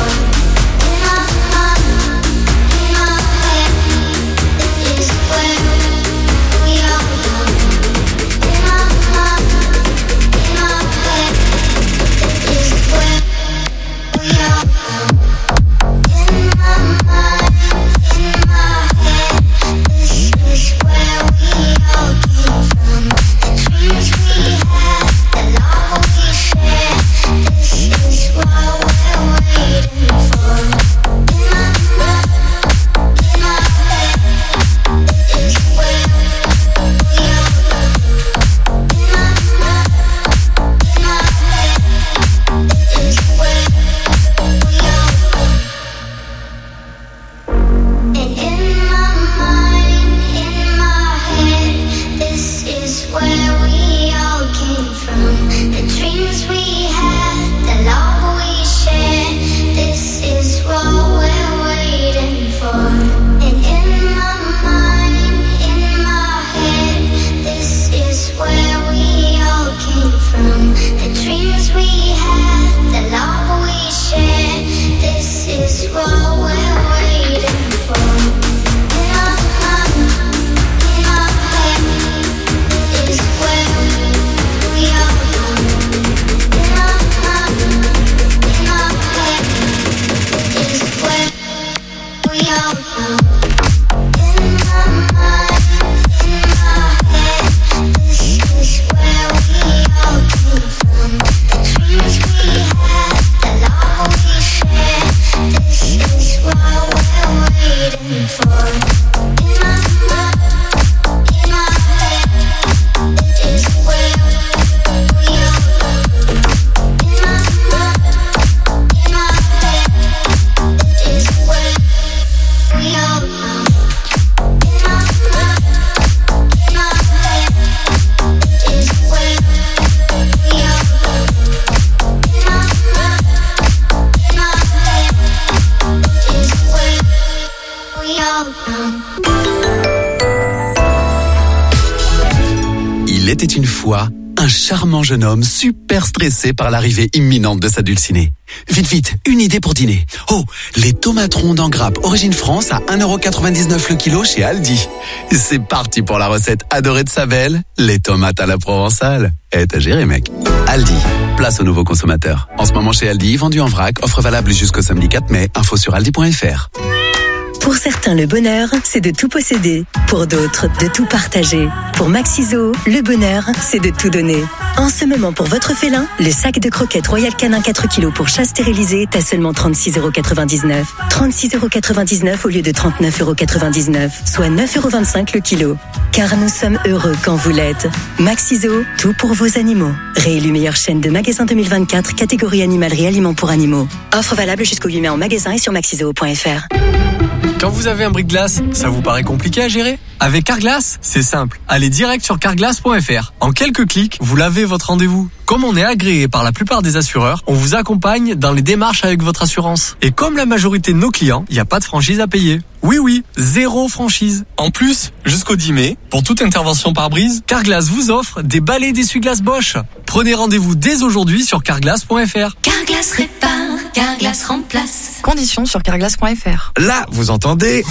S17: Il était une fois un charmant jeune homme super stressé par l'arrivée imminente de sa dulcinée. Vite, vite, une idée pour dîner. Oh, les tomates rondes en grappe Origine France à un euro quatre-vingt-dix-neuf le kilo chez Aldi. C'est parti pour la recette adorée de sa belle, les tomates à la provençale. Eh, t'as géré, mec. Aldi, place aux nouveaux consommateurs. En ce moment chez Aldi, vendu en vrac, offre valable jusqu'au samedi quatre mai. Info sur aldi point f r.
S7: Pour certains, le bonheur, c'est de tout posséder. Pour d'autres, de tout partager. Pour Maxiso, le bonheur, c'est de tout donner. En ce moment, pour votre félin, le sac de croquettes Royal Canin quatre kilos pour chat stérilisé est à seulement trente-six euros quatre-vingt-dix-neuf. trente-six euros quatre-vingt-dix-neuf au lieu de trente-neuf euros quatre-vingt-dix-neuf, soit neuf euros vingt-cinq le kilo. Car nous sommes heureux quand vous l'êtes. Maxiso, tout pour vos animaux. Réélu meilleure chaîne de magasins deux mille vingt-quatre, catégorie animalerie aliments pour animaux. Offre valable jusqu'au huit mai en magasin et sur maxiso point f r.
S9: Quand vous avez un bris-de-glace, ça vous paraît compliqué à gérer? Avec Carglass, c'est simple. Allez direct sur carglass point f r. En quelques clics, vous lavez votre rendez-vous. Comme on est agréé par la plupart des assureurs, on vous accompagne dans les démarches avec votre assurance. Et comme la majorité de nos clients, il n'y a pas de franchise à payer. Oui, oui, zéro franchise. En plus, jusqu'au dix mai, pour toute intervention par brise, Carglass vous offre des balais d'essuie-glace Bosch. Prenez rendez-vous dès aujourd'hui sur carglass point f r.
S22: Carglass répare, Carglass remplace.
S23: Conditions sur carglass point f r.
S24: Là, vous entendez?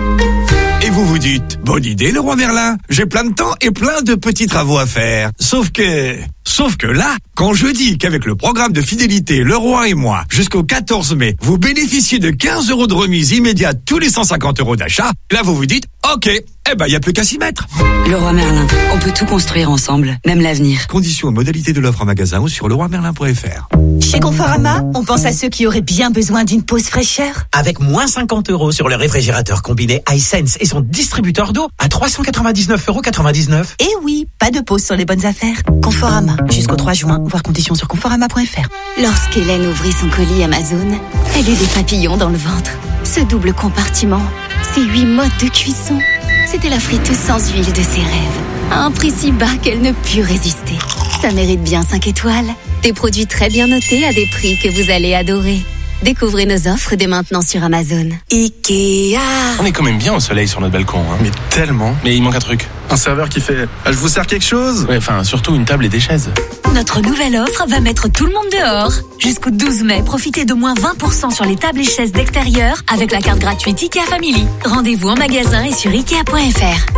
S24: Et vous vous dites, bonne idée Leroy Merlin, j'ai plein de temps et plein de petits travaux à faire. Sauf que... Sauf que là, quand je dis qu'avec le programme de fidélité Leroy et moi, jusqu'au quatorze mai, vous bénéficiez de quinze euros de remise immédiate tous les cent cinquante euros d'achat, là vous vous dites, ok, eh ben y a plus qu'à s'y mettre.
S25: Leroy Merlin, on peut tout construire ensemble, même l'avenir.
S24: Conditions et modalités de l'offre en magasin ou sur leroy merlin point f r.
S26: Chez Conforama, on pense à ceux qui auraient bien besoin d'une pause fraîcheur.
S27: Avec moins cinquante euros sur le réfrigérateur combiné iSense et son distributeur d'eau à trois cent quatre-vingt-dix-neuf euros quatre-vingt-dix-neuf.
S26: Et oui, pas de pause sur les bonnes affaires. Conforama, jusqu'au trois juin, voir conditions sur conforama point f r.
S28: Lorsqu'Hélène ouvrit son colis Amazon, elle eut des papillons dans le ventre. Ce double compartiment, ces huit modes de cuisson, c'était la friteuse sans huile de ses rêves. À un prix si bas qu'elle ne put résister. Ça mérite bien cinq étoiles. Des produits très bien notés à des prix que vous allez adorer. Découvrez nos offres dès maintenant sur Amazon.
S19: Ikea. On est quand même bien au soleil sur notre balcon, hein. Mais tellement. Mais il manque un truc. Un serveur qui fait ah, je vous sers quelque chose. Ouais, enfin, surtout une table et des chaises.
S21: Notre nouvelle offre va mettre tout le monde dehors. Jusqu'au douze mai, profitez de moins vingt pour cent sur les tables et chaises d'extérieur avec la carte gratuite Ikea Family. Rendez-vous en magasin et sur ikea point f r.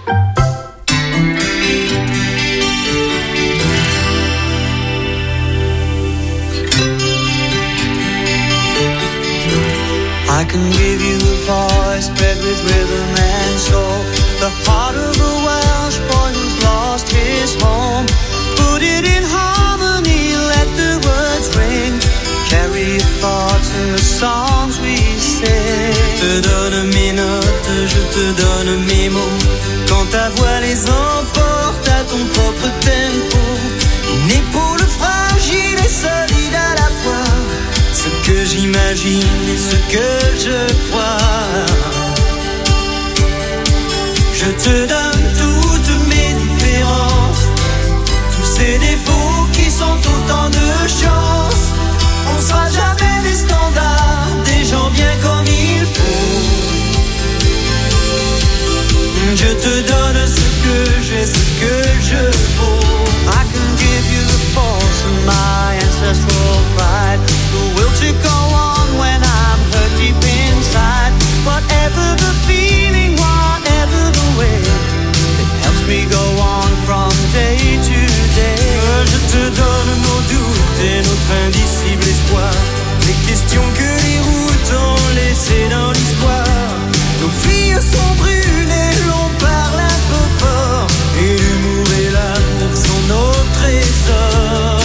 S3: I can give you a voice bred with rhythm and soul, the heart of a Welsh boy who's lost his home. Put it in harmony, let the words ring, carry your thoughts in the songs we sing. Je te donne mes notes, je te donne mes mots, quand ta voix les emporte à ton propre tempo. Une épaule fragile et solide à la fois, ce que j'imagine et ce que je crois. Je te donne toutes mes différences, tous ces défauts qui sont autant de chance. On sera jamais des standards, des gens bien comme il faut. Je te donne ce que j'ai, ce que je vaux. I can give you the force of my ancestral pride, the will to go on when I'm hurt deep inside. Whatever the feeling, whatever the way, it helps me go on from day to day. Je te donne nos doutes et notre indicible espoir, les questions que les routes ont laissées dans l'histoire. Nos filles sont brûlées, l'on parle un peu fort, et l'humour et l'amour sont nos trésors.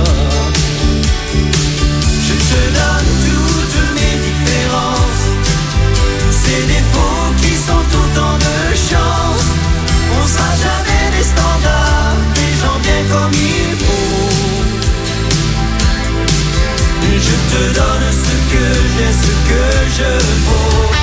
S3: Je te donne toutes mes différences, tous ces défauts qui sont autant de chance. On sera jamais des standards, des gens bien comme il faut. Je te donne ce que j'ai, ce que je vaux.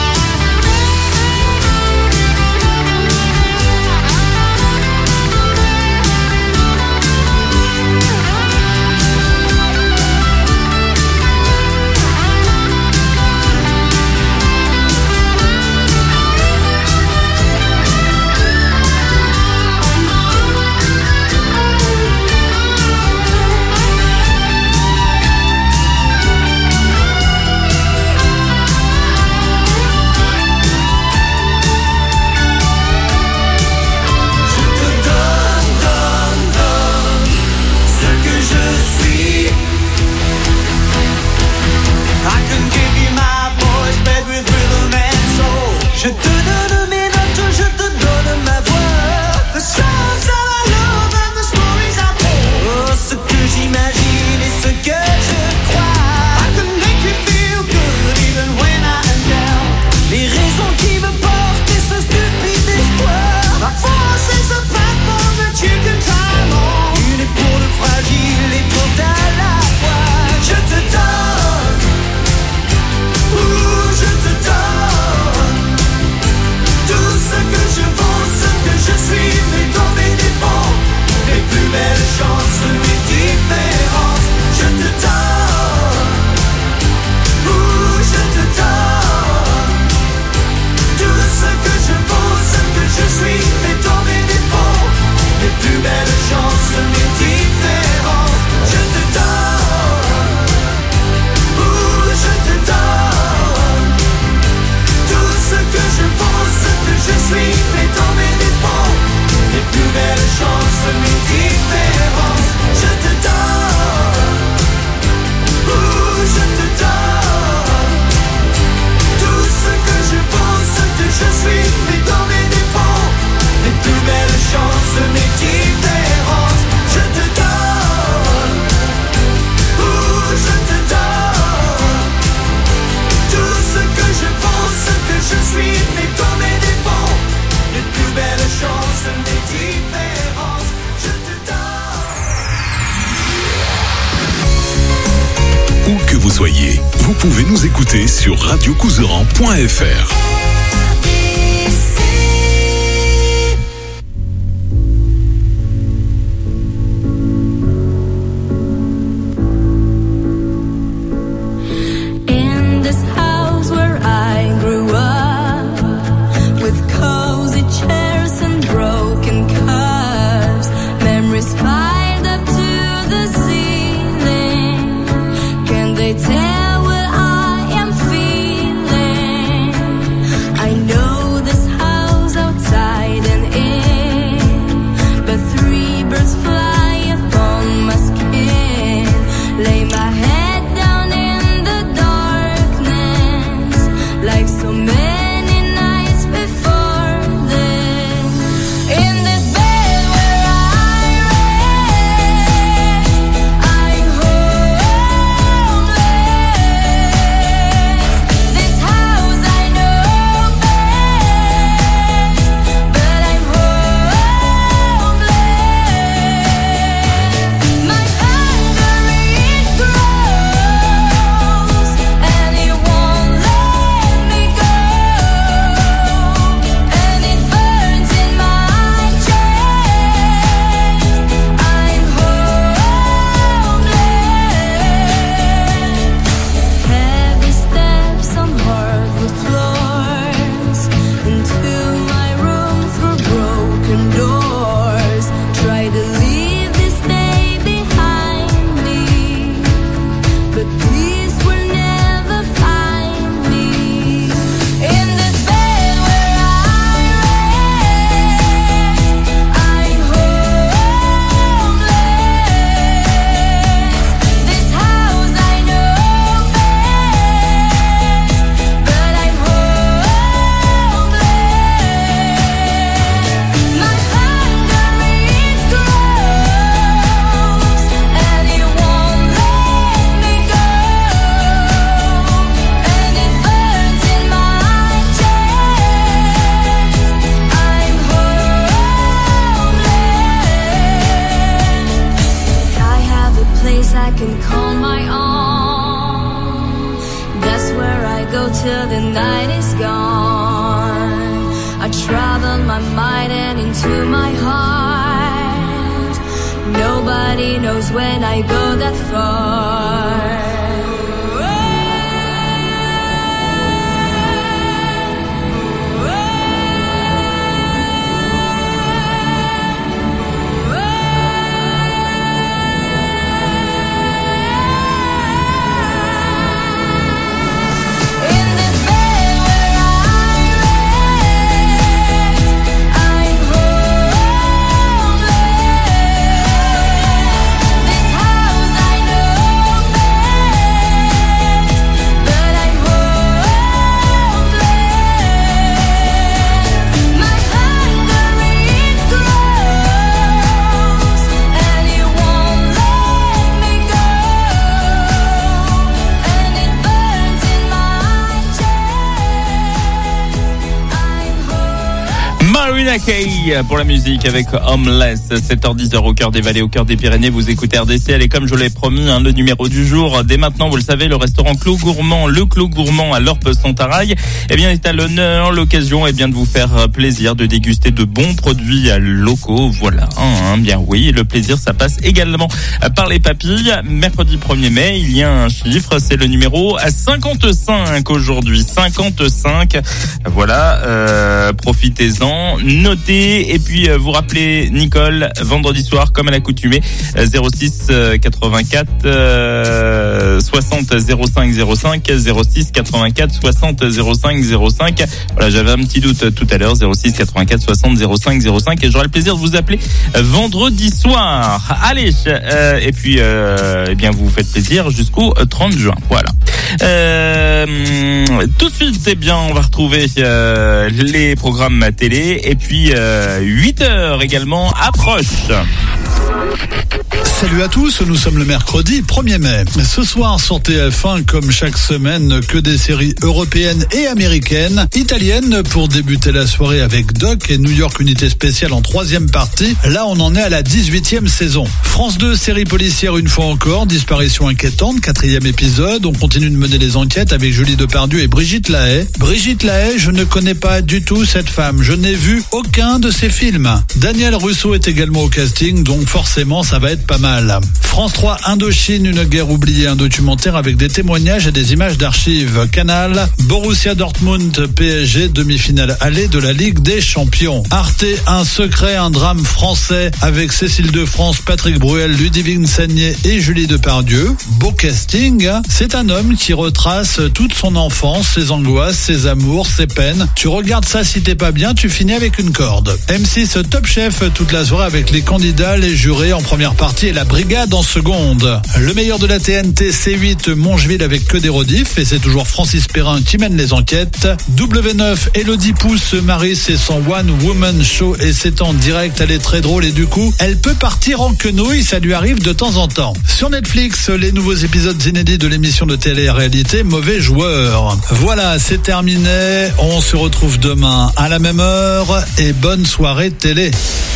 S8: vous soyez, vous pouvez nous écouter sur radio couseran point f r.
S22: Tell what I am feeling. I know this house outside and in, but three birds fly upon my skin. Lay my head down in the darkness, like so many nights before this. In this bed where I rest, I'm homeless. This house I know best, but I'm homeless. My hunger it grows, and it won't let me go, and it burns in my chest. I'm homeless. Heavy steps on hardwood floors, into my room through broken doors. Try to leave this day behind me, but peace will never find me. In this bed where I rest, I'm homeless. This house I know best, but I'm homeless. My hunger it grows, and it won't let me go, and it burns in my chest. I'm homeless. I have a place I can call my own. That's where I go till the night is gone. I travel my mind and into my heart. Nobody knows when I go that far. In this bed where I rest, I'm homeless. This house I know best, but I'm homeless. My hunger it grows, and it won't let me go, and it burns in my chest.
S1: Marina Kaye pour la musique avec Homeless. sept heures dix au cœur des vallées, au cœur des Pyrénées. Vous écoutez R D C. Allez, comme je l'ai promis, hein, le numéro du jour. Dès maintenant, vous le savez, le restaurant Clos Gourmand, le Clos Gourmand à l'Orpe-Sentaraille, eh bien, est à l'honneur. L'occasion, eh bien, de vous faire plaisir, de déguster de bons produits locaux. Voilà. Hein, bien oui. Le plaisir, ça passe également par les papilles. Mercredi premier mai, il y a un chiffre. C'est le numéro cinquante-cinq aujourd'hui. cinquante-cinq. Voilà. Euh, profitez-en. Notez. Et puis, euh, vous rappelez Nicole, vendredi soir, comme à l'accoutumée, zéro six quatre-vingt-quatre euh, soixante zéro cinq zéro cinq, zéro six quatre-vingt-quatre soixante zéro cinq zéro cinq. Voilà, j'avais un petit doute tout à l'heure, zéro six quatre-vingt-quatre soixante zéro cinq zéro cinq, et j'aurai le plaisir de vous appeler vendredi soir. Allez, euh, et puis, euh, eh bien, vous vous faites plaisir jusqu'au trente juin. Voilà. Euh, tout de suite, eh bien, on va retrouver euh, les programmes télé, et puis euh, huit heures également approche.
S10: Salut à tous, nous sommes le mercredi premier mai. Ce soir sur T F un, comme chaque semaine, que des séries européennes et américaines, italiennes pour débuter la soirée avec Doc et New York Unité Spéciale en troisième partie. Là, on en est à la dix-huitième saison. France deux, série policière une fois encore, disparition inquiétante, quatrième épisode. On continue de mener les enquêtes avec Julie Depardieu et Brigitte Lahaie. Brigitte Lahaie, je ne connais pas du tout cette femme. Je n'ai vu aucun de ses films. Daniel Russo est également au casting, donc forcément, ça va être pas mal. France trois, Indochine, une guerre oubliée, un documentaire avec des témoignages et des images d'archives. Canal, Borussia Dortmund, P S G, demi-finale aller de la Ligue des Champions. Arte, un secret, un drame français avec Cécile de France, Patrick Bruel, Ludivine Sagnier et Julie Depardieu. Beau casting. C'est un homme qui retrace toute son enfance, ses angoisses, ses amours, ses peines. Tu regardes ça, si t'es pas bien, tu finis avec une corde. M six, Top Chef, toute la soirée avec les candidats, les jurés en première partie et la brigade en seconde. Le meilleur de la T N T, C huit, Mongeville avec que des rediffs et c'est toujours Francis Perrin qui mène les enquêtes. W neuf, Elodie Pou se marie, c'est son One Woman Show et c'est en direct, elle est très drôle et du coup, elle peut partir en quenouille, ça lui arrive de temps en temps. Sur Netflix, les nouveaux épisodes inédits de l'émission de télé-réalité Mauvais Joueur. Voilà, c'est terminé, on se retrouve demain à la même heure et bonne soirée télé.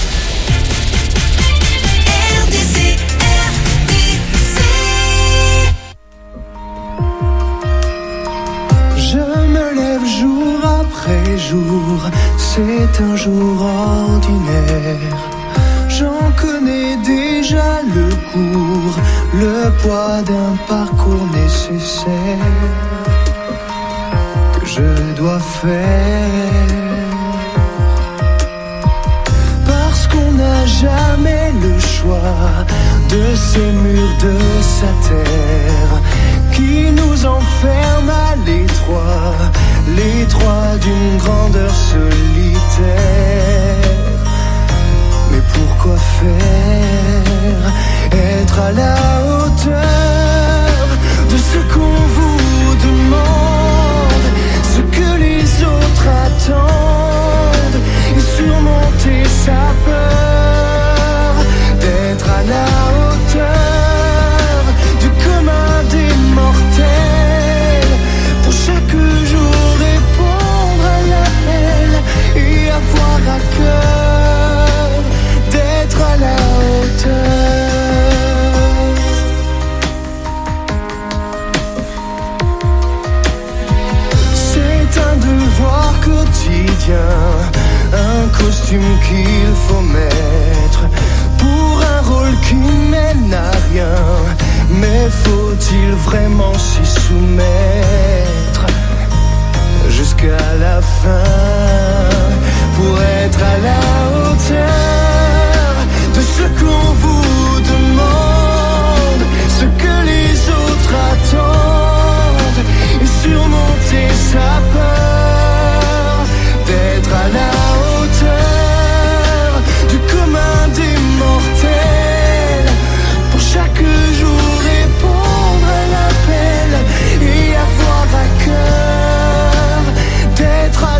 S3: Jour, c'est un jour ordinaire. J'en connais déjà le cours, le poids d'un parcours nécessaire que je dois faire. Parce qu'on n'a jamais le choix de ces murs de sa terre qui nous enferment à l'étroit, l'étroit d'une grandeur solitaire. Mais pourquoi faire, être à la hauteur de ce qu'on vous demande, ce que les autres attendent, et surmonter sa peur d'être à la hauteur du commun des mortels. Pour chaque jour répondre à l'appel et avoir à cœur d'être à la hauteur. C'est un devoir quotidien, un costume qu'il faut mettre pour un rôle qui mène à rien. Mais faut-il vraiment s'y soumettre jusqu'à la fin pour être à la hauteur de ce qu'on vous demande, ce que les autres attendent, et surmonter sa peur d'être à la hauteur du commun des mortels. Pour chaque jour répondre à l'appel et avoir à cœur d'être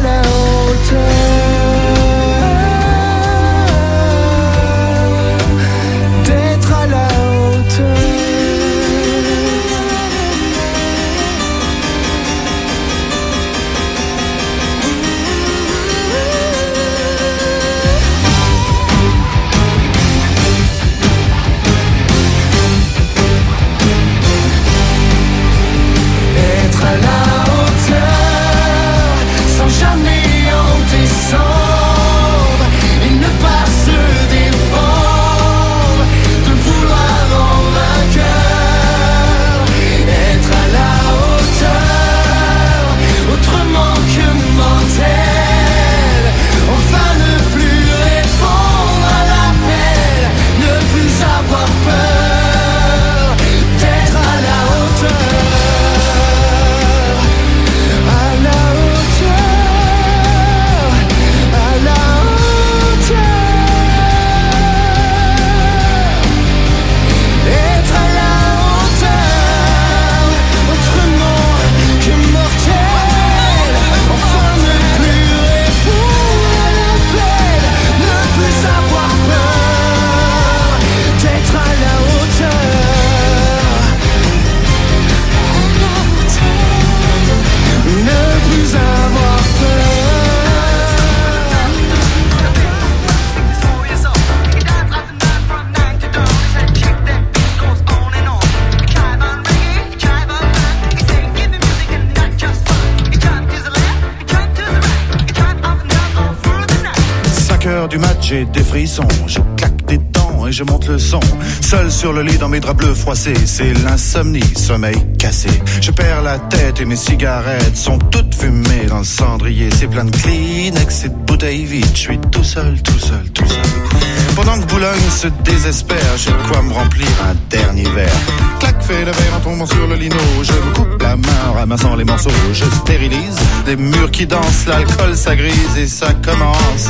S11: du mat, j'ai des frissons. Je claque des dents et je monte le son. Seul sur le lit dans mes draps bleus froissés, c'est l'insomnie, sommeil cassé. Je perds la tête et mes cigarettes sont toutes fumées dans le cendrier. C'est plein de Kleenex et de bouteilles vides. Je suis tout seul, tout seul, tout seul. Pendant que Boulogne se désespère, j'ai de quoi me remplir un dernier verre. Clac, fais le verre en tombant sur le lino. Je me coupe la main en ramassant les morceaux. Je stérilise les murs qui dansent. L'alcool s'agrise et ça commence.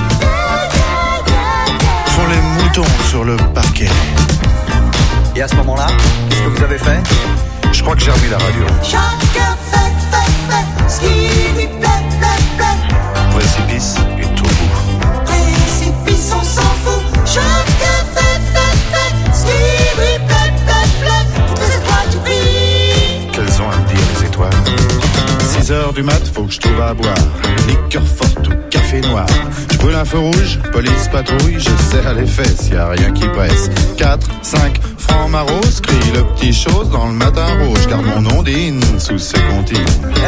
S11: Font les moutons sur le parquet.
S12: Et à ce moment-là, qu'est-ce que vous avez fait?
S11: Je crois que j'ai remis la radio.
S3: Chacun fait, fait, fait ce qui lui plaît, plaît, plaît.
S11: Précipice et tout bout.
S3: Précipice, on s'en fout. Chacun fait, fait, fait ce qui lui plaît, plaît, plaît. Toutes les étoiles du prix.
S11: Qu'elles ont à me dire les étoiles? six heures du mat, faut que je trouve à boire. Liqueur forte ou café noir. Je brûle un feu rouge, police patrouille. Je serre les fesses, y a rien qui presse. quatre, cinq francs maros, crie le petit chose dans le matin rouge. Car mon ondine sous ses comptines.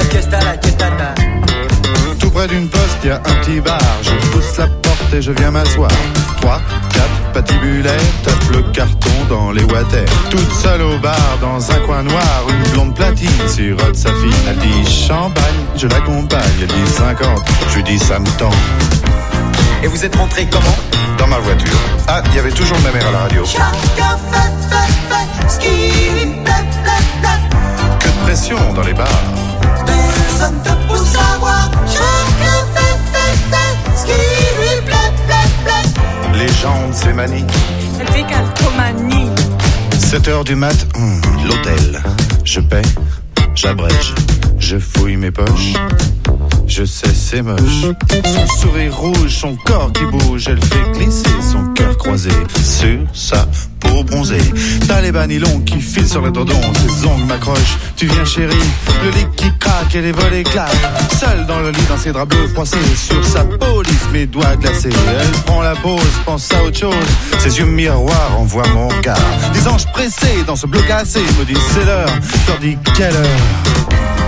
S11: Tout près d'une poste, y a un petit bar. Je pousse la porte et je viens m'asseoir. Trois, quatre patibulaires, tape le carton dans les water. Toute seule au bar, dans un coin noir, une blonde platine sirote sa fille. Elle dit champagne, je l'accompagne. Elle dit cinquante, je lui dis ça me tend.
S12: Et vous êtes rentré comment?
S11: Dans ma voiture. Ah, il y avait toujours ma mère à la radio.
S3: Chacun fait, fait, fait ce qui lui plaît, plaît, plaît.
S11: Que de pression dans les bars.
S3: Personne te pousse à boire. Chacun fait, fait, fait ce qui lui plaît, plaît, plaît.
S11: Légende, c'est manie.
S3: Décalcomanie.
S11: sept heures du mat, hum, l'hôtel. Je paie, j'abrège, je fouille mes poches. Je sais, c'est moche. Son sourire rouge, son corps qui bouge. Elle fait glisser son cœur croisé sur sa peau bronzée. T'as les bas nylons qui filent sur les dodons. Ses ongles m'accrochent. Tu viens chérie. Le lit qui craque et les volets claquent. Seule dans le lit, dans ses draps bleus froissés. Sur sa peau lisse, mes doigts glacés. Elle prend la pause, pense à autre chose. Ses yeux miroirs envoient mon regard. Des anges pressés dans ce bleu glacé me disent c'est l'heure. Je leur dis quelle heure.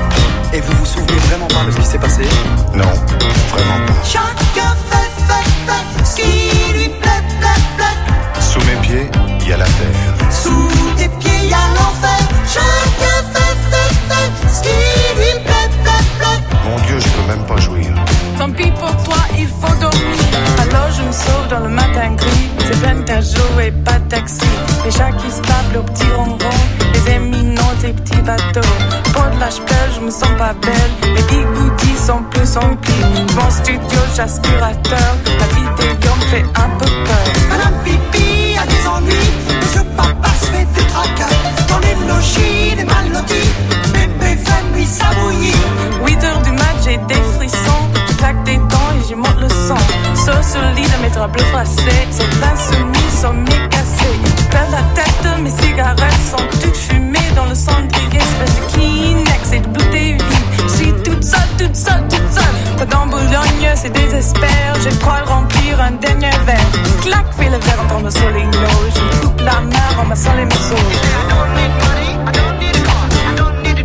S12: Et vous vous souvenez vraiment pas de ce qui s'est passé?
S11: Non, vraiment pas.
S3: Chacun fait, fait, fait ce qui lui plaît, plaît, plaît.
S11: Sous mes pieds, il y a la terre.
S3: Sous tes pieds, il y a l'enfer. Chacun fait, fait, fait ce qui lui plaît, plaît, plaît.
S11: Mon Dieu, je peux même pas jouir.
S13: Tant pis pour toi, il faut dormir. Alors je me sauve dans le matin gris. C'est plein de jours et pas de taxi. Les chats qui se tapent au petit ronron. Les éminents des petits bateaux. Pour de l'âge pleure, je me sens pas belle. Les bigoudis sont plus remplis. Mon studio, j'aspirateur. La vidéo me fait un peu peur.
S3: Madame Pipi a des ennuis. Monsieur Papa se fait des tracas. Dans les logis, les mal lotis. Bébé fait nuit s'abouillir.
S13: huit heures du mat, j'ai des frissons. Je claque des dents et je monte le son. Sauf sur le lit de mes draps bleus froissés. C'est insoumis, sont mes cassés. Perds la tête, mes cigarettes sont toutes fumées dans le cendrier. Espèce de Kleenex et de bouteilles vides. Je suis toute seule, toute seule, toute seule. Pas dans Boulogne, c'est désespère. J'ai de quoi remplir un dernier verre. Clac, fais le verre en tombant sur les noix. Je me coupe la main en massant les morceaux.